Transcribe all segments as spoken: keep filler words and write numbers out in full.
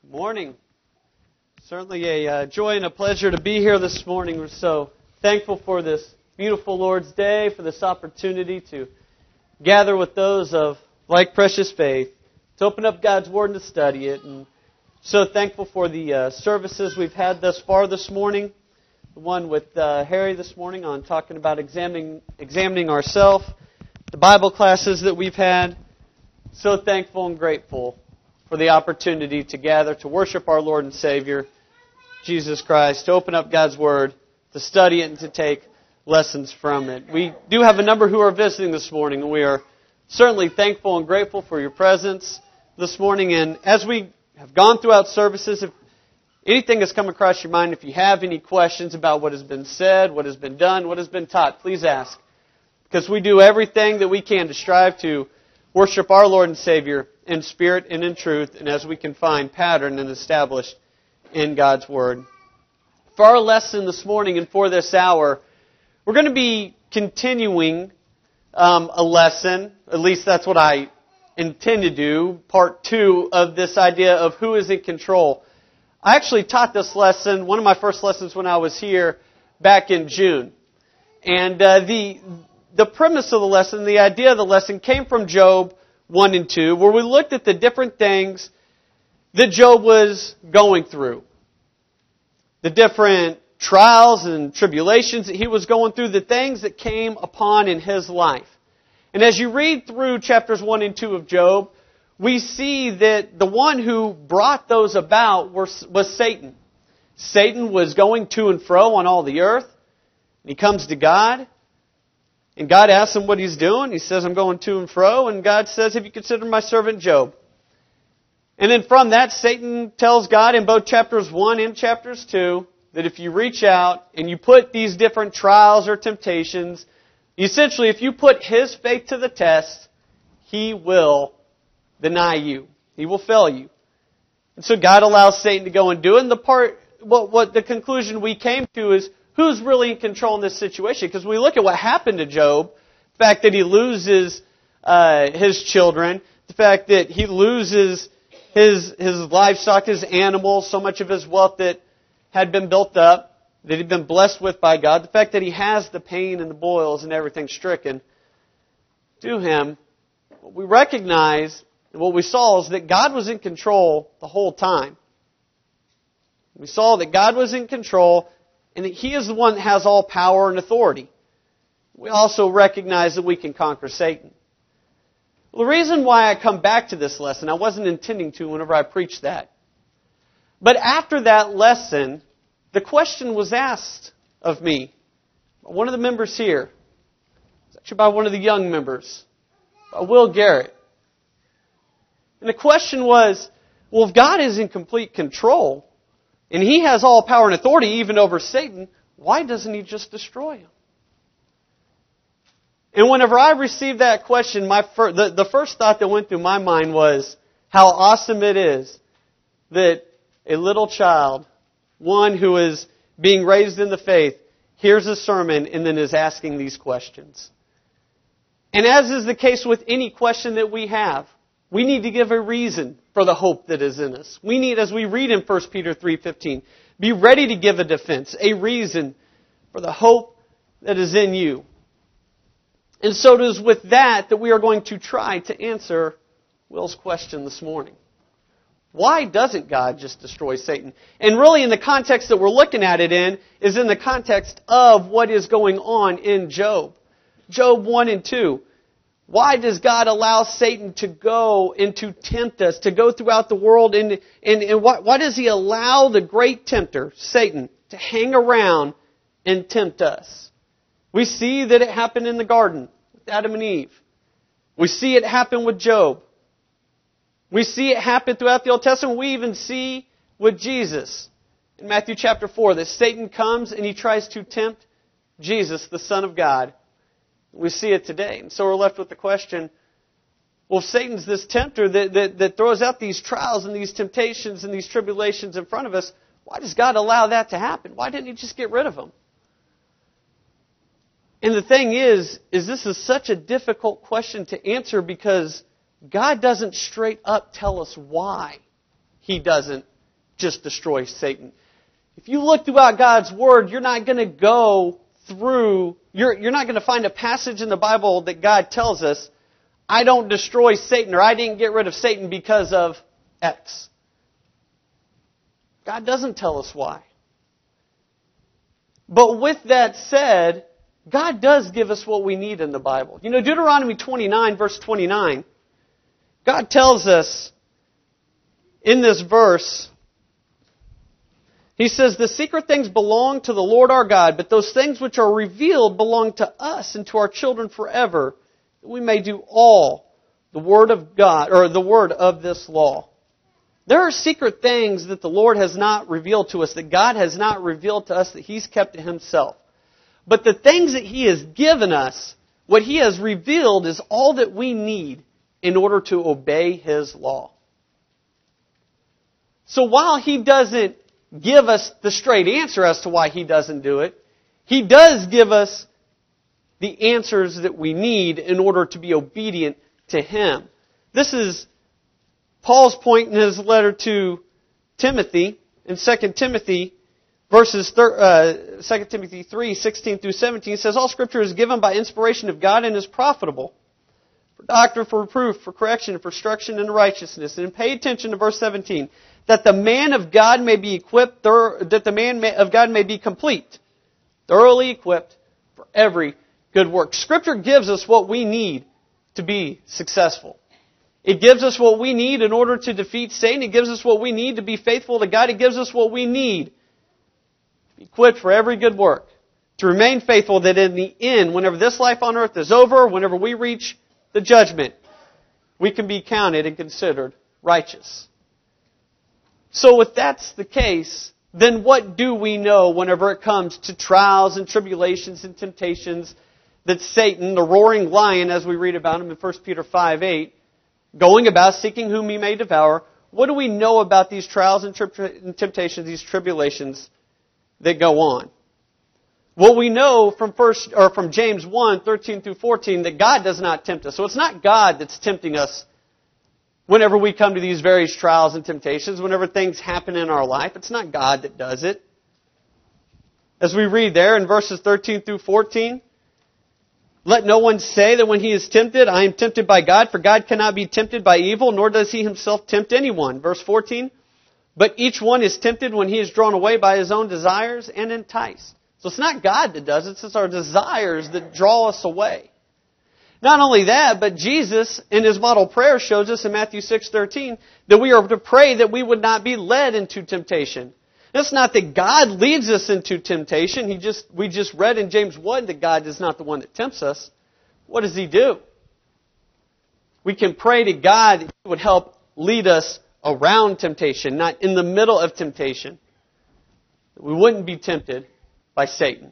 Morning. Certainly a uh, joy and a pleasure to be here this morning. We're so thankful for this beautiful Lord's Day, for this opportunity to gather with those of like precious faith, to open up God's Word and to study it. And so thankful for the uh, services we've had thus far this morning. The one with uh, Harry this morning on talking about examining examining ourselves. The Bible classes that we've had. So thankful and grateful for the opportunity to gather, to worship our Lord and Savior, Jesus Christ, to open up God's Word, to study it, and to take lessons from it. We do have a number who are visiting this morning, and we are certainly thankful and grateful for your presence this morning. And as we have gone throughout services, if anything has come across your mind, if you have any questions about what has been said, what has been done, what has been taught, please ask. Because we do everything that we can to strive to worship our Lord and Savior in spirit and in truth, and as we can find patterned and established in God's Word. For our lesson this morning and for this hour, we're going to be continuing um, a lesson, at least that's what I intend to do, part two of this idea of who is in control. I actually taught this lesson, one of my first lessons when I was here back in June. And uh, the the premise of the lesson, the idea of the lesson came from Job one and two, where we looked at the different things that Job was going through. The different trials and tribulations that he was going through, the things that came upon in his life. And as you read through chapters one and two of Job, we see that the one who brought those about was, was Satan. Satan was going to and fro on all the earth. And he comes to God. And God asks him what he's doing. He says, I'm going to and fro. And God says, have you considered my servant Job? And then from that, Satan tells God in both chapters one and chapters two that if you reach out and you put these different trials or temptations, essentially if you put his faith to the test, he will deny you. He will fail you. And so God allows Satan to go and do it. And the part, what, what the conclusion we came to is, who's really in control in this situation? Because we look at what happened to Job, the fact that he loses uh, his children, the fact that he loses his his livestock, his animals, so much of his wealth that had been built up, that he'd been blessed with by God, the fact that he has the pain and the boils and everything stricken to him, what we recognize and what we saw is that God was in control the whole time. We saw that God was in control and that He is the one that has all power and authority. We also recognize that we can conquer Satan. Well, the reason why I come back to this lesson, I wasn't intending to whenever I preached that. But after that lesson, the question was asked of me by one of the members here. It's actually by one of the young members, by Will Garrett. And the question was, well, if God is in complete control, and He has all power and authority even over Satan, why doesn't He just destroy him? And whenever I received that question, my fir- the, the first thought that went through my mind was how awesome it is that a little child, one who is being raised in the faith, hears a sermon and then is asking these questions. And as is the case with any question that we have, we need to give a reason for the hope that is in us. We need, as we read in First Peter three fifteen, be ready to give a defense, a reason for the hope that is in you. And so it is with that that we are going to try to answer Will's question this morning. Why doesn't God just destroy Satan? And really in the context that we're looking at it in is in the context of what is going on in Job. Job one and two. Why does God allow Satan to go and to tempt us, to go throughout the world? And, and, and why, why does He allow the great tempter, Satan, to hang around and tempt us? We see that it happened in the garden with Adam and Eve. We see it happen with Job. We see it happen throughout the Old Testament. We even see with Jesus in Matthew chapter four that Satan comes and he tries to tempt Jesus, the Son of God. We see it today. And so we're left with the question, well, if Satan's this tempter that, that, that throws out these trials and these temptations and these tribulations in front of us, why does God allow that to happen? Why didn't He just get rid of them? And the thing is, is this is such a difficult question to answer because God doesn't straight up tell us why He doesn't just destroy Satan. If you look throughout God's Word, you're not going to go through, you're, you're not going to find a passage in the Bible that God tells us, I don't destroy Satan, or I didn't get rid of Satan because of X. God doesn't tell us why. But with that said, God does give us what we need in the Bible. You know, Deuteronomy twenty-nine, verse twenty-nine, God tells us in this verse, He says, the secret things belong to the Lord our God, but those things which are revealed belong to us and to our children forever, that we may do all the word of God, or the word of this law. There are secret things that the Lord has not revealed to us, that God has not revealed to us, that He's kept to Himself. But the things that He has given us, what He has revealed, is all that we need in order to obey His law. So while He doesn't give us the straight answer as to why He doesn't do it, He does give us the answers that we need in order to be obedient to Him. This is Paul's point in his letter to Timothy, in Second Timothy, verses uh, Second Timothy three, sixteen through seventeen, says, all Scripture is given by inspiration of God and is profitable for doctrine, for reproof, for correction, for instruction in righteousness. And pay attention to verse seventeen, that the man of God may be equipped, that the man of God may be complete, thoroughly equipped for every good work. Scripture gives us what we need to be successful. It gives us what we need in order to defeat Satan. It gives us what we need to be faithful to God. It gives us what we need to be equipped for every good work, to remain faithful, that in the end, whenever this life on earth is over, whenever we reach the judgment, we can be counted and considered righteous. So if that's the case, then what do we know whenever it comes to trials and tribulations and temptations that Satan, the roaring lion, as we read about him in First Peter five eight, going about seeking whom he may devour? What do we know about these trials and, tri- and temptations, these tribulations that go on? Well, we know from first or from James one, thirteen through fourteen, that God does not tempt us. So it's not God that's tempting us whenever we come to these various trials and temptations, whenever things happen in our life. It's not God that does it. As we read there in verses thirteen through fourteen, let no one say that when he is tempted, I am tempted by God, for God cannot be tempted by evil, nor does He Himself tempt anyone. Verse fourteen, but each one is tempted when he is drawn away by his own desires and enticed. So it's not God that does it, it's our desires that draw us away. Not only that, but Jesus in His model prayer shows us in Matthew six thirteen that we are to pray that we would not be led into temptation. It's not that God leads us into temptation. He just we just read in James one that God is not the one that tempts us. What does He do? We can pray to God that He would help lead us around temptation, not in the middle of temptation. We wouldn't be tempted by Satan.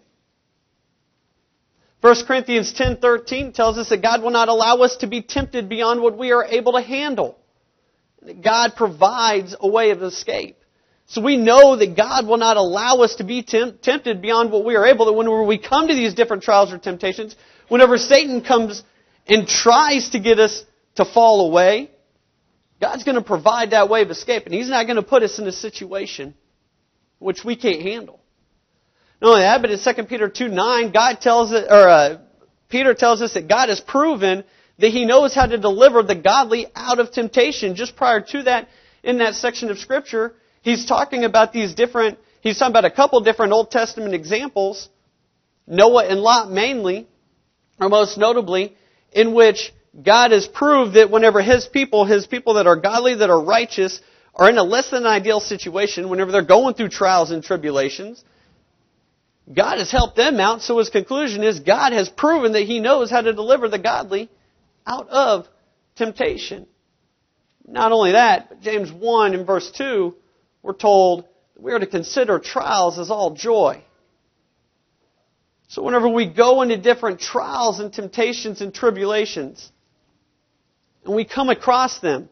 First Corinthians ten thirteen tells us that God will not allow us to be tempted beyond what we are able to handle. That God provides a way of escape. So we know that God will not allow us to be temp- tempted beyond what we are able. That whenever we come to these different trials or temptations, whenever Satan comes and tries to get us to fall away, God's going to provide that way of escape. And He's not going to put us in a situation which we can't handle. Not only that, but in Second Peter two nine, God tells it, or uh, Peter tells us that God has proven that He knows how to deliver the godly out of temptation. Just prior to that, in that section of Scripture, He's talking about these different, he's talking about a couple different Old Testament examples, Noah and Lot mainly, or most notably, in which God has proved that whenever His people, His people that are godly, that are righteous, are in a less than ideal situation, whenever they're going through trials and tribulations, God has helped them out. So His conclusion is God has proven that He knows how to deliver the godly out of temptation. Not only that, but James one in verse two, we're told that we are to consider trials as all joy. So whenever we go into different trials and temptations and tribulations, and we come across them,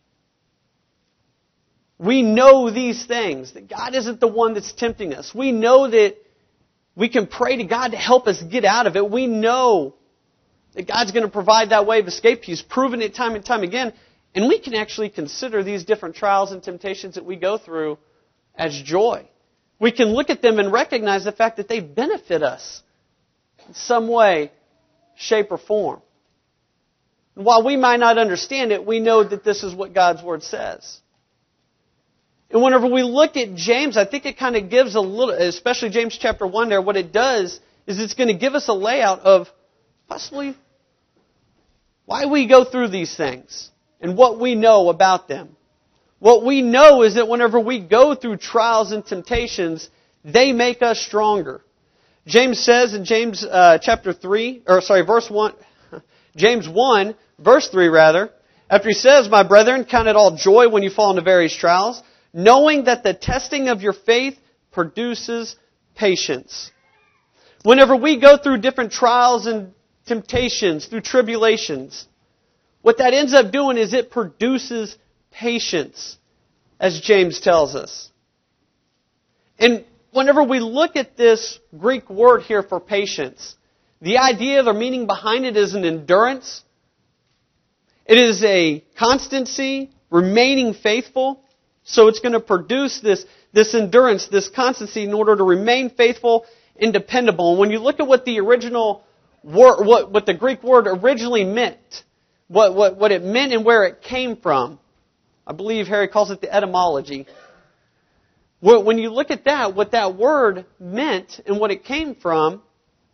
we know these things, that God isn't the one that's tempting us. We know that we can pray to God to help us get out of it. We know that God's going to provide that way of escape. He's proven it time and time again. And we can actually consider these different trials and temptations that we go through as joy. We can look at them and recognize the fact that they benefit us in some way, shape, or form. And while we might not understand it, we know that this is what God's Word says. And whenever we look at James, I think it kind of gives a little, especially James chapter one there, what it does is it's going to give us a layout of possibly why we go through these things and what we know about them. What we know is that whenever we go through trials and temptations, they make us stronger. James says in James uh, chapter three, or sorry, verse one, James one, verse three rather, after he says, "My brethren, count it all joy when you fall into various trials, knowing that the testing of your faith produces patience." Whenever we go through different trials and temptations, through tribulations, what that ends up doing is it produces patience, as James tells us. And whenever we look at this Greek word here for patience, the idea, the meaning behind it is an endurance. It is a constancy, remaining faithful. So it's going to produce this, this endurance, this constancy in order to remain faithful and dependable. And when you look at what the original word, what, what the Greek word originally meant, what, what, what it meant and where it came from, I believe Harry calls it the etymology. When you look at that, what that word meant and what it came from,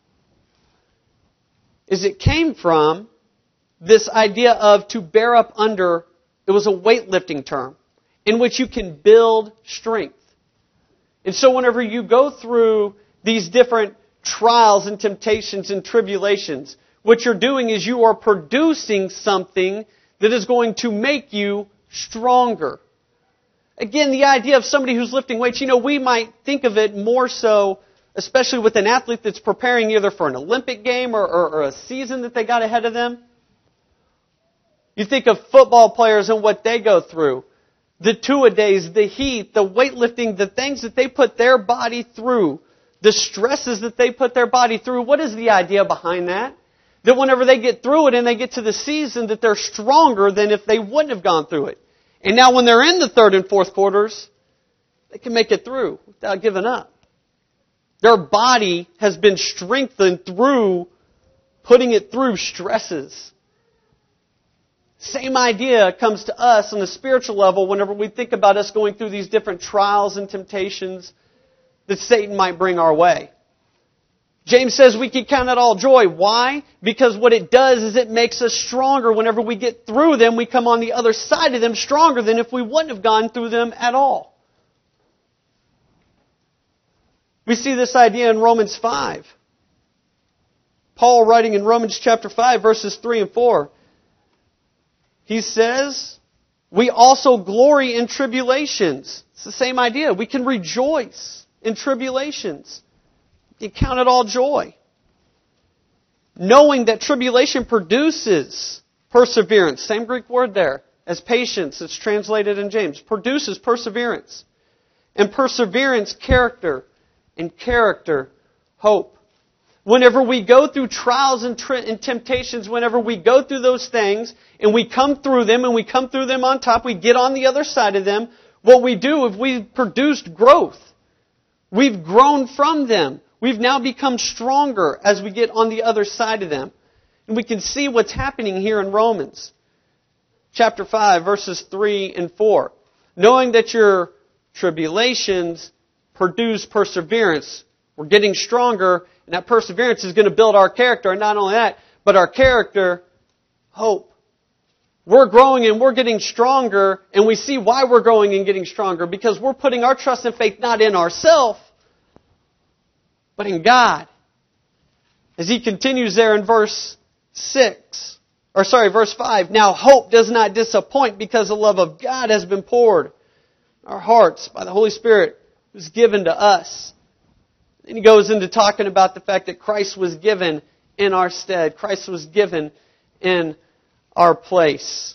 is it came from this idea of to bear up under. It was a weightlifting term in which you can build strength. And so whenever you go through these different trials and temptations and tribulations, what you're doing is you are producing something that is going to make you stronger. Again, the idea of somebody who's lifting weights, you know, we might think of it more so, especially with an athlete that's preparing either for an Olympic game or, or, or a season that they got ahead of them. You think of football players and what they go through. The two-a-days, the heat, the weightlifting, the things that they put their body through, the stresses that they put their body through. What is the idea behind that? That whenever they get through it and they get to the season, that they're stronger than if they wouldn't have gone through it. And now when they're in the third and fourth quarters, they can make it through without giving up. Their body has been strengthened through putting it through stresses. Same idea comes to us on the spiritual level whenever we think about us going through these different trials and temptations that Satan might bring our way. James says we can count it all joy. Why? Because what it does is it makes us stronger. Whenever we get through them, we come on the other side of them stronger than if we wouldn't have gone through them at all. We see this idea in Romans five. Paul writing in Romans chapter five, verses three and four. He says, we also glory in tribulations. It's the same idea. We can rejoice in tribulations. You count it all joy. Knowing that tribulation produces perseverance. Same Greek word there as patience. It's translated in James. Produces perseverance. And perseverance, character. And character, hope. Whenever we go through trials and, tri- and temptations, whenever we go through those things and we come through them and we come through them on top, we get on the other side of them, what we do is we've produced growth. We've grown from them. We've now become stronger as we get on the other side of them. And we can see what's happening here in Romans chapter five, verses three and four. Knowing that your tribulations produce perseverance. We're getting stronger, and that perseverance is going to build our character. And not only that, but our character, hope. We're growing and we're getting stronger, and we see why we're growing and getting stronger. Because we're putting our trust and faith not in ourselves, but in God. As he continues there in verse six, or sorry, verse five. Now hope does not disappoint because the love of God has been poured in our hearts by the Holy Spirit who was given to us. And he goes into talking about the fact that Christ was given in our stead. Christ was given in our place.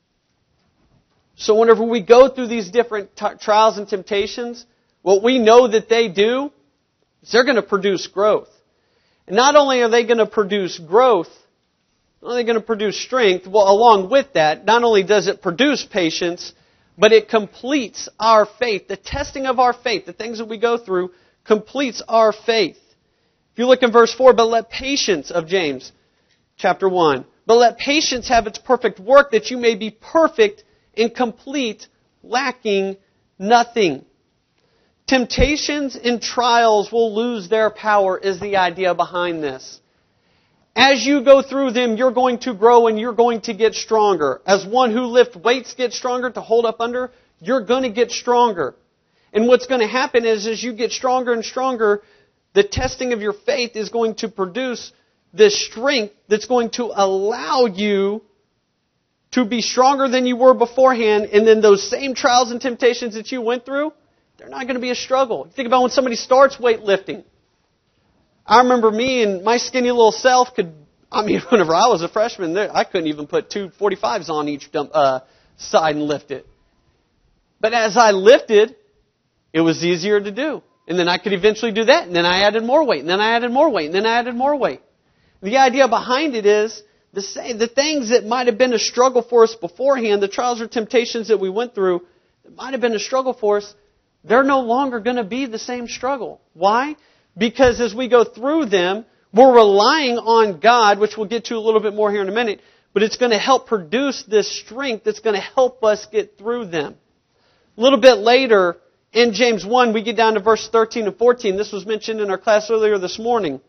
So whenever we go through these different t- trials and temptations, what we know that they do is they're going to produce growth. And not only are they going to produce growth, not only are they going to produce strength, well, along with that, not only does it produce patience, but it completes our faith. The testing of our faith, the things that we go through, completes our faith. If you look in verse four, but let patience of James, chapter one, but let patience have its perfect work, that you may be perfect and complete, lacking nothing. Temptations and trials will lose their power is the idea behind this. As you go through them, you're going to grow and you're going to get stronger. As one who lifts weights gets stronger to hold up under, you're going to get stronger. And what's going to happen is as you get stronger and stronger, the testing of your faith is going to produce this strength that's going to allow you to be stronger than you were beforehand. And then those same trials and temptations that you went through, they're not going to be a struggle. Think about when somebody starts weightlifting. I remember me and my skinny little self could, I mean, whenever I was a freshman, I couldn't even put two forty-fives on each dump, uh, side and lift it. But as I lifted, it was easier to do. And then I could eventually do that, and then I added more weight, and then I added more weight, and then I added more weight. The idea behind it is the same, the things that might have been a struggle for us beforehand, the trials or temptations that we went through, that might have been a struggle for us, they're no longer going to be the same struggle. Why? Because as we go through them, we're relying on God, which we'll get to a little bit more here in a minute, but it's going to help produce this strength that's going to help us get through them. A little bit later, in James one, we get down to verse thirteen and fourteen. This was mentioned in our class earlier this morning.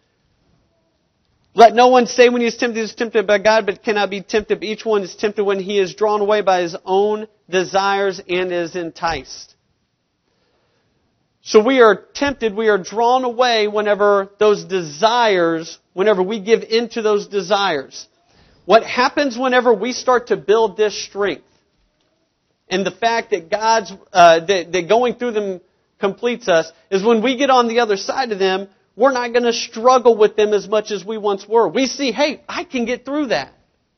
Let no one say when he is tempted, he is tempted by God, but cannot be tempted. Each one is tempted when he is drawn away by his own desires and is enticed. So we are tempted, we are drawn away whenever those desires, whenever we give in to those desires. What happens whenever we start to build this strength? And the fact that God's, uh, that, that going through them completes us, is when we get on the other side of them, we're not going to struggle with them as much as we once were. We see, hey, I can get through that.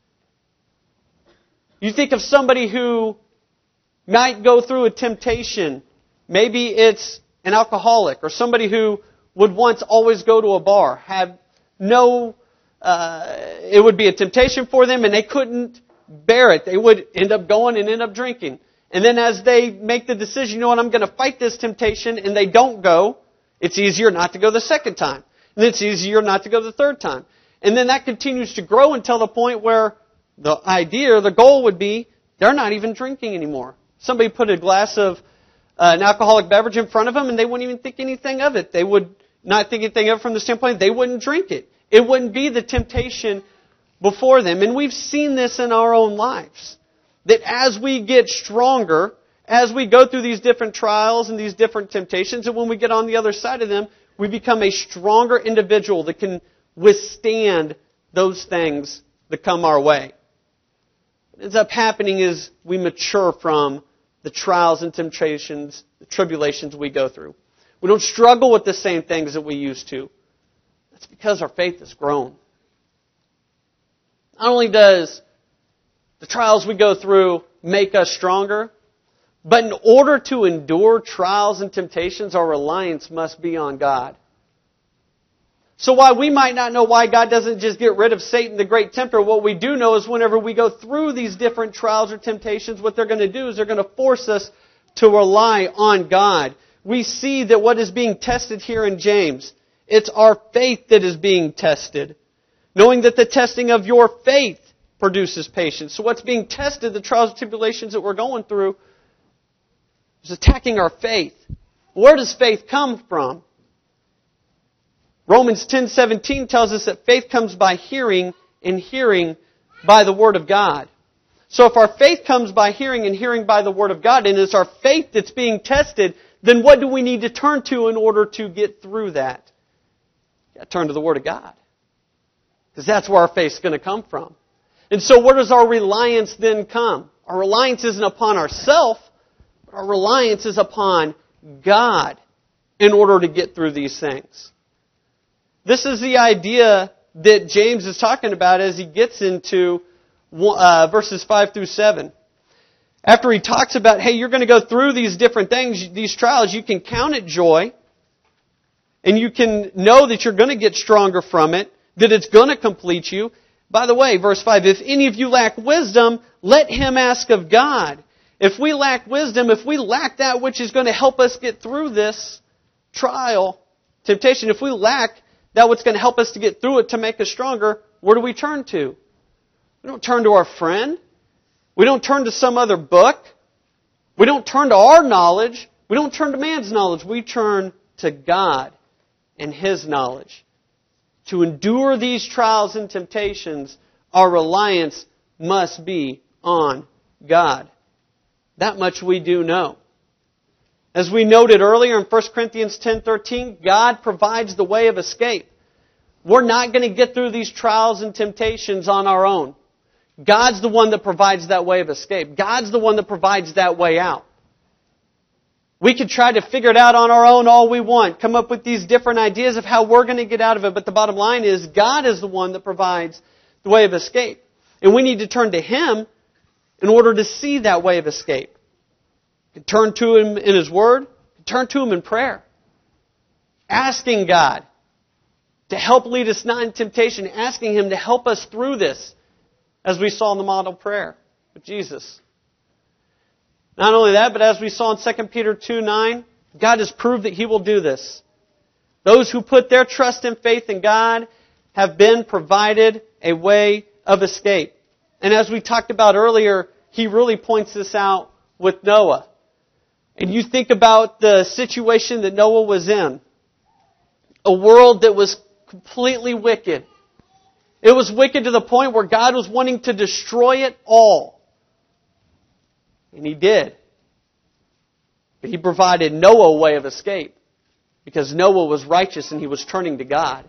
You think of somebody who might go through a temptation. Maybe it's an alcoholic or somebody who would once always go to a bar, have no, uh, it would be a temptation for them and they couldn't bear it. They would end up going and end up drinking. And then as they make the decision, you know what, I'm going to fight this temptation, and they don't go, it's easier not to go the second time. And it's easier not to go the third time. And then that continues to grow until the point where the idea or the goal would be they're not even drinking anymore. Somebody put a glass of uh, an alcoholic beverage in front of them and they wouldn't even think anything of it. They would not think anything of it from the standpoint they wouldn't drink it. It wouldn't be the temptation before them. And we've seen this in our own lives. That as we get stronger, as we go through these different trials and these different temptations, and when we get on the other side of them, we become a stronger individual that can withstand those things that come our way. What ends up happening is we mature from the trials and temptations, the tribulations we go through. We don't struggle with the same things that we used to. That's because our faith has grown. Not only does the trials we go through make us stronger, but in order to endure trials and temptations, our reliance must be on God. So while we might not know why God doesn't just get rid of Satan, the great tempter, what we do know is whenever we go through these different trials or temptations, what they're going to do is they're going to force us to rely on God. We see that what is being tested here in James, it's our faith that is being tested. Knowing that the testing of your faith produces patience. So what's being tested, the trials and tribulations that we're going through, is attacking our faith. Where does faith come from? Romans ten seventeen tells us that faith comes by hearing, and hearing by the Word of God. So if our faith comes by hearing, and hearing by the Word of God, and it's our faith that's being tested, then what do we need to turn to in order to get through that? You got to turn to the Word of God. Because that's where our faith's going to come from. And so where does our reliance then come? Our reliance isn't upon ourselves, but our reliance is upon God in order to get through these things. This is the idea that James is talking about as he gets into uh, verses five through seven. After he talks about, hey, you're going to go through these different things, these trials, you can count it joy, and you can know that you're going to get stronger from it, that it's going to complete you. By the way, verse five, if any of you lack wisdom, let him ask of God. if we lack wisdom, if we lack that which is going to help us get through this trial, temptation, if we lack that what's going to help us to get through it to make us stronger, where do we turn to? We don't turn to our friend. We don't turn to some other book. We don't turn to our knowledge. We don't turn to man's knowledge. We turn to God and His knowledge. To endure these trials and temptations, our reliance must be on God. That much we do know. As we noted earlier in First Corinthians ten thirteen, God provides the way of escape. We're not going to get through these trials and temptations on our own. God's the one that provides that way of escape. God's the one that provides that way out. We could try to figure it out on our own all we want, come up with these different ideas of how we're going to get out of it, but the bottom line is God is the one that provides the way of escape. And we need to turn to Him in order to see that way of escape. Turn to Him in His Word, turn to Him in prayer. Asking God to help lead us not in temptation, asking Him to help us through this, as we saw in the model prayer with Jesus. Not only that, but as we saw in Second Peter two nine, God has proved that He will do this. Those who put their trust and faith in God have been provided a way of escape. And as we talked about earlier, He really points this out with Noah. And you think about the situation that Noah was in. A world that was completely wicked. It was wicked to the point where God was wanting to destroy it all. And He did. But He provided Noah a way of escape. Because Noah was righteous and he was turning to God.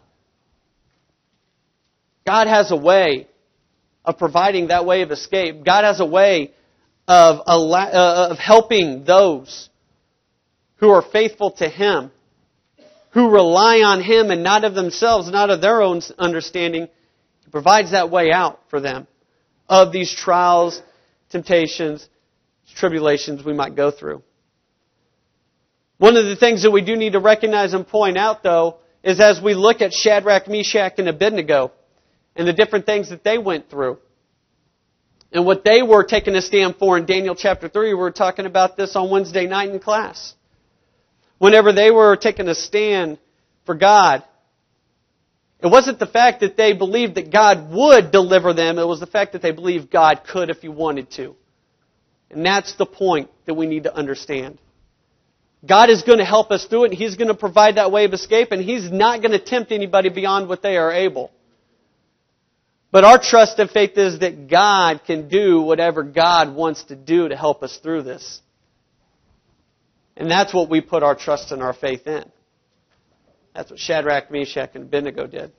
God has a way of providing that way of escape. God has a way of, of helping those who are faithful to Him, who rely on Him and not of themselves, not of their own understanding. He provides that way out for them of these trials, temptations, tribulations we might go through. One of the things that we do need to recognize and point out, though, is as we look at Shadrach, Meshach, and Abednego and the different things that they went through and what they were taking a stand for in Daniel chapter three. We were talking about this on Wednesday night in class. Whenever they were taking a stand for God, it wasn't the fact that they believed that God would deliver them. It was the fact that they believed God could if He wanted to. And that's the point that we need to understand. God is going to help us through it. He's going to provide that way of escape. And He's not going to tempt anybody beyond what they are able. But our trust and faith is that God can do whatever God wants to do to help us through this. And that's what we put our trust and our faith in. That's what Shadrach, Meshach, and Abednego did.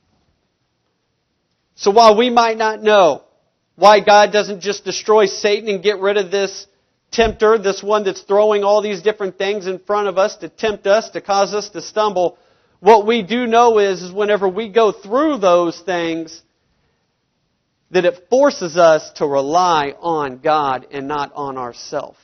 So while we might not know why God doesn't just destroy Satan and get rid of this tempter, this one that's throwing all these different things in front of us to tempt us, to cause us to stumble, what we do know is, is whenever we go through those things, that it forces us to rely on God and not on ourselves.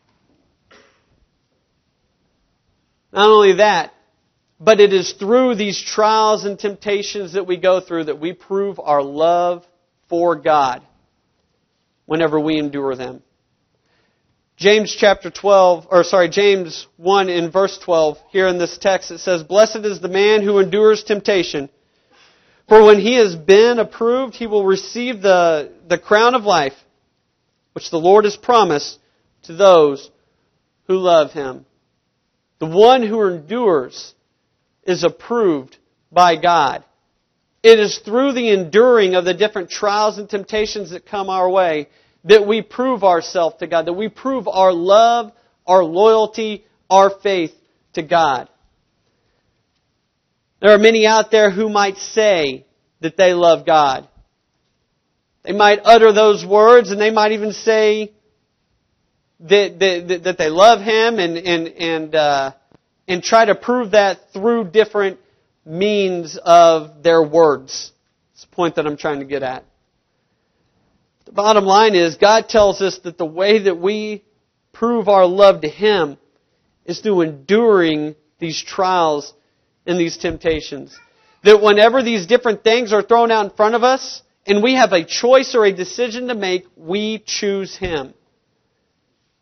Not only that, but it is through these trials and temptations that we go through that we prove our love for God whenever we endure them. James chapter twelve, or sorry, James one in verse twelve, here in this text it says, "Blessed is the man who endures temptation, for when he has been approved, he will receive the, the crown of life, which the Lord has promised to those who love Him." The one who endures is approved by God. It is through the enduring of the different trials and temptations that come our way that we prove ourselves to God, that we prove our love, our loyalty, our faith to God. There are many out there who might say that they love God. They might utter those words and they might even say that, that, that they love Him and, and, and, uh, and try to prove that through different means of their words. That's the point that I'm trying to get at. The bottom line is, God tells us that the way that we prove our love to Him is through enduring these trials and these temptations. That whenever these different things are thrown out in front of us, and we have a choice or a decision to make, we choose Him.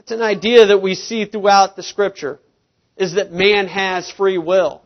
It's an idea that we see throughout the Scripture, is that man has free will.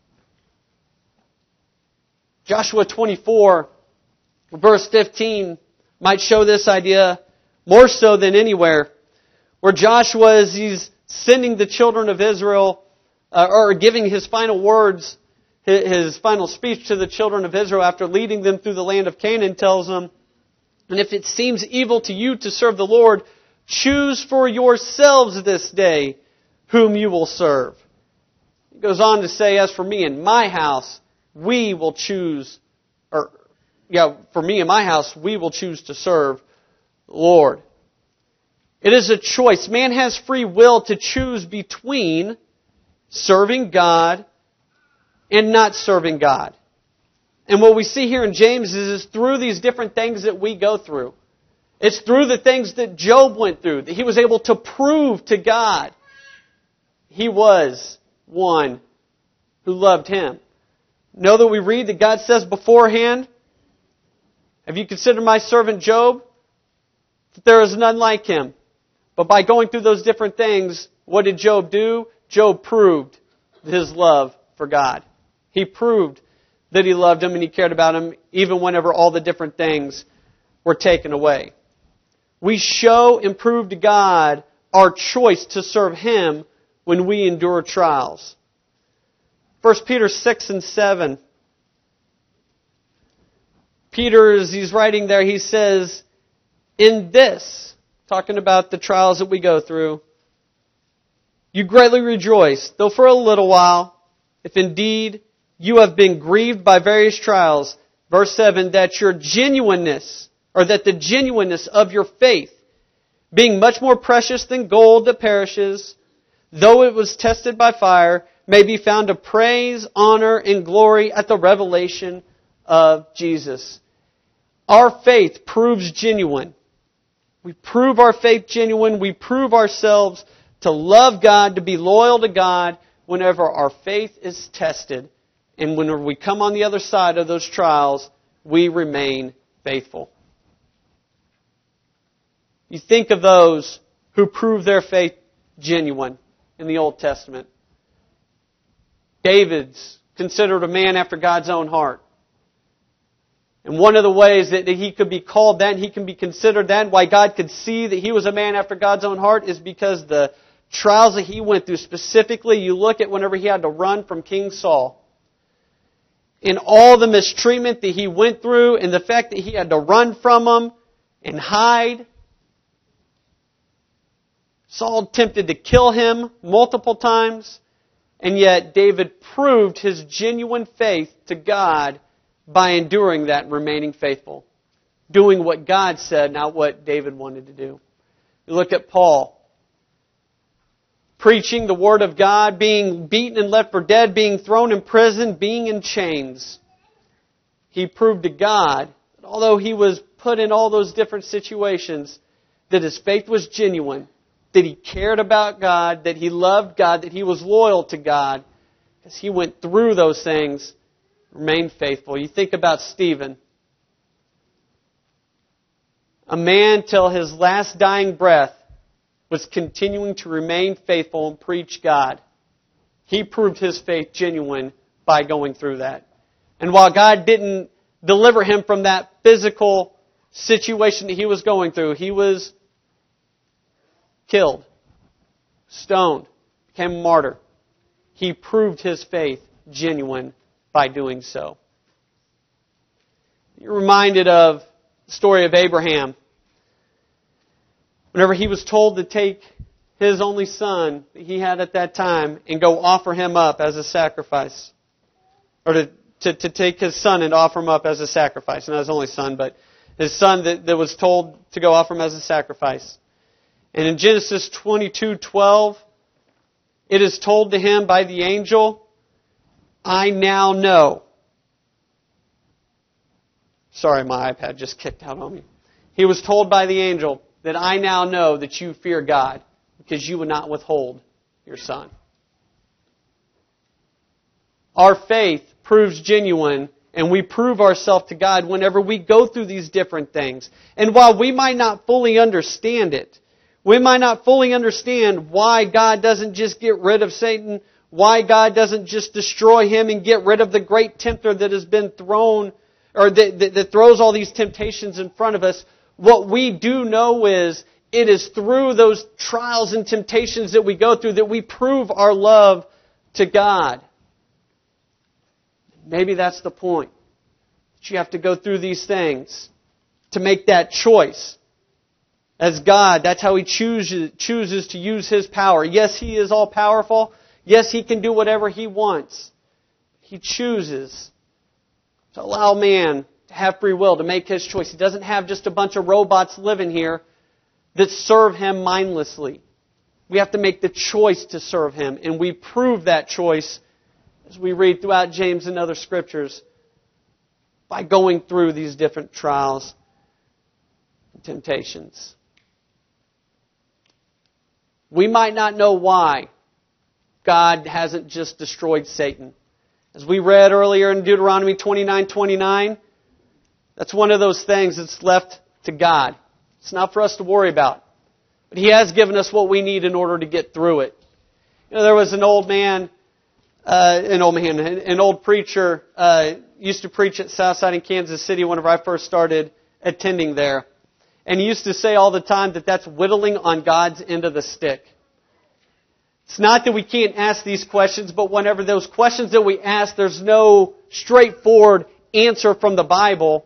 Joshua twenty-four, verse fifteen, might show this idea more so than anywhere, where Joshua, as he's sending the children of Israel, uh, or giving his final words, his, his final speech to the children of Israel after leading them through the land of Canaan, tells them, "And if it seems evil to you to serve the Lord, choose for yourselves this day whom you will serve." He goes on to say, "As for me and my house, we will choose, or yeah, for me and my house, we will choose to serve the Lord." It is a choice. Man has free will to choose between serving God and not serving God. And what we see here in James is, is through these different things that we go through. It's through the things that Job went through, that he was able to prove to God he was one who loved Him. Know that we read that God says beforehand, "Have you considered my servant Job? That there is none like him." But by going through those different things, what did Job do? Job proved his love for God. He proved that he loved Him and he cared about Him even whenever all the different things were taken away. We show and prove to God our choice to serve Him when we endure trials. First Peter six and seven. Peter, as he's writing there, he says, "In this," talking about the trials that we go through, "you greatly rejoice, though for a little while, if indeed you have been grieved by various trials." Verse seven, "that your genuineness," or that the genuineness of your faith, "being much more precious than gold that perishes, though it was tested by fire, may be found to praise, honor, and glory at the revelation of Jesus." Our faith proves genuine. We prove our faith genuine. We prove ourselves to love God, to be loyal to God whenever our faith is tested. And whenever we come on the other side of those trials, we remain faithful. You think of those who prove their faith genuine in the Old Testament. David's considered a man after God's own heart. And one of the ways that he could be called that, he can be considered that, why God could see that he was a man after God's own heart, is because the trials that he went through, specifically, you look at whenever he had to run from King Saul. In all the mistreatment that he went through, and the fact that he had to run from him and hide. Saul tempted to kill him multiple times, and yet David proved his genuine faith to God by enduring that and remaining faithful. Doing what God said, not what David wanted to do. You look at Paul. Preaching the Word of God, being beaten and left for dead, being thrown in prison, being in chains. He proved to God that although he was put in all those different situations, that his faith was genuine, that he cared about God, that he loved God, that he was loyal to God. As he went through those things, remained faithful. You think about Stephen. A man till his last dying breath was continuing to remain faithful and preach God. He proved his faith genuine by going through that. And while God didn't deliver him from that physical situation that he was going through, he was killed, stoned, became a martyr. He proved his faith genuine by doing so. You're reminded of the story of Abraham. Whenever he was told to take his only son that he had at that time and go offer him up as a sacrifice. Or to, to, to take his son and offer him up as a sacrifice. Not his only son, but his son that, that was told to go offer him as a sacrifice. And in Genesis twenty-two twelve, it is told to him by the angel, "I now know." Sorry, my iPad just kicked out on me. He was told by the angel that "I now know that you fear God because you would not withhold your son." Our faith proves genuine, and we prove ourselves to God whenever we go through these different things. And while we might not fully understand it, We might not fully understand why God doesn't just get rid of Satan, why God doesn't just destroy him and get rid of the great tempter that has been thrown, or that, that, that throws all these temptations in front of us. What we do know is it is through those trials and temptations that we go through that we prove our love to God. Maybe that's the point. That you have to go through these things to make that choice. As God, that's how He chooses, chooses to use His power. Yes, He is all powerful. Yes, He can do whatever He wants. He chooses to allow man to have free will, to make his choice. He doesn't have just a bunch of robots living here that serve Him mindlessly. We have to make the choice to serve Him, and we prove that choice as we read throughout James and other scriptures by going through these different trials and temptations. We might not know why God hasn't just destroyed Satan. As we read earlier in Deuteronomy twenty-nine twenty-nine, that's one of those things that's left to God. It's not for us to worry about. But He has given us what we need in order to get through it. You know, there was an old man, uh, an old man, an old preacher, uh, used to preach at Southside in Kansas City whenever I first started attending there. And he used to say all the time that that's whittling on God's end of the stick. It's not that we can't ask these questions, but whenever those questions that we ask, there's no straightforward answer from the Bible,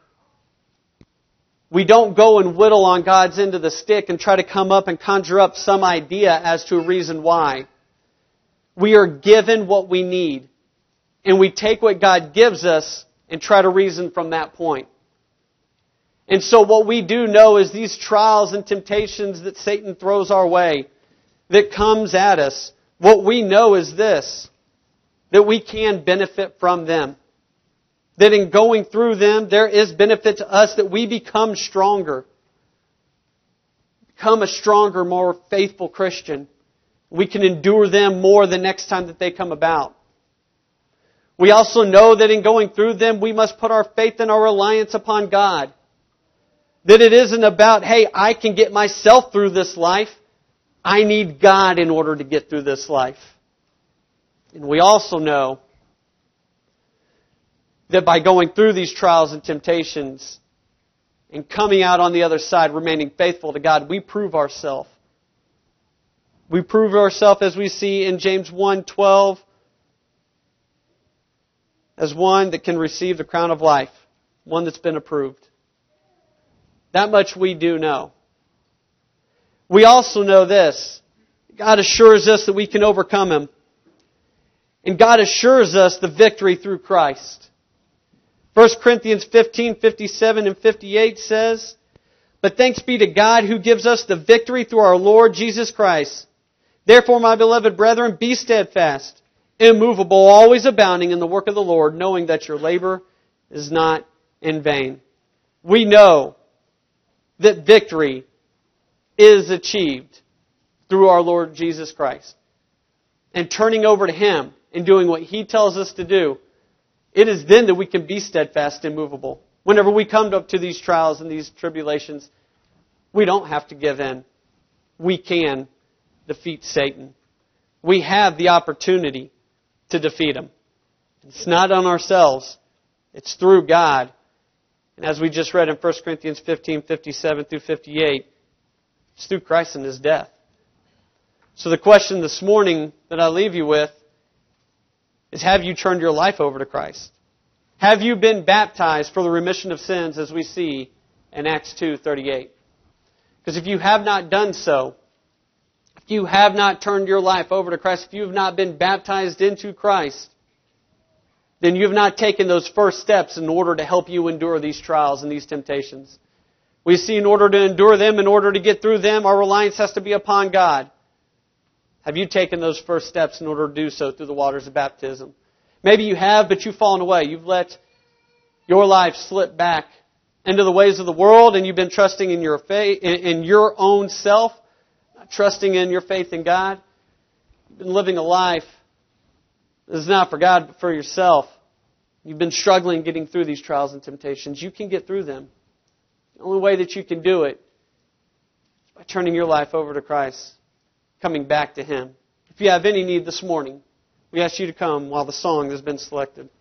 we don't go and whittle on God's end of the stick and try to come up and conjure up some idea as to a reason why. We are given what we need. And we take what God gives us and try to reason from that point. And so what we do know is these trials and temptations that Satan throws our way, that comes at us, what we know is this, that we can benefit from them. That in going through them, there is benefit to us that we become stronger. Become a stronger, more faithful Christian. We can endure them more the next time that they come about. We also know that in going through them, we must put our faith and our reliance upon God. That it isn't about, hey, I can get myself through this life. I need God in order to get through this life. And we also know that by going through these trials and temptations and coming out on the other side, remaining faithful to God, we prove ourselves. We prove ourselves, as we see in James one twelve, as one that can receive the crown of life, one that's been approved. That much we do know. We also know this. God assures us that we can overcome Him. And God assures us the victory through Christ. First Corinthians fifteen fifty-seven and fifty-eight says, "But thanks be to God who gives us the victory through our Lord Jesus Christ. Therefore, my beloved brethren, be steadfast, immovable, always abounding in the work of the Lord, knowing that your labor is not in vain." We know that victory is achieved through our Lord Jesus Christ. And turning over to Him and doing what He tells us to do, it is then that we can be steadfast and immovable. Whenever we come up to these trials and these tribulations, we don't have to give in. We can defeat Satan. We have the opportunity to defeat him. It's not on ourselves. It's through God. And as we just read in First Corinthians fifteen fifty-seven through fifty-eight, it's through Christ and His death. So the question this morning that I leave you with is, have you turned your life over to Christ? Have you been baptized for the remission of sins, as we see in Acts two thirty-eight? Because if you have not done so, if you have not turned your life over to Christ, if you have not been baptized into Christ, then you have not taken those first steps in order to help you endure these trials and these temptations. We see in order to endure them, in order to get through them, our reliance has to be upon God. Have you taken those first steps in order to do so through the waters of baptism? Maybe you have, but you've fallen away. You've let your life slip back into the ways of the world, and you've been trusting in your faith, in your own self, not trusting in your faith in God. You've been living a life that is not for God, but for yourself. You've been struggling getting through these trials and temptations. You can get through them. The only way that you can do it is by turning your life over to Christ, coming back to Him. If you have any need this morning, we ask you to come while the song has been selected.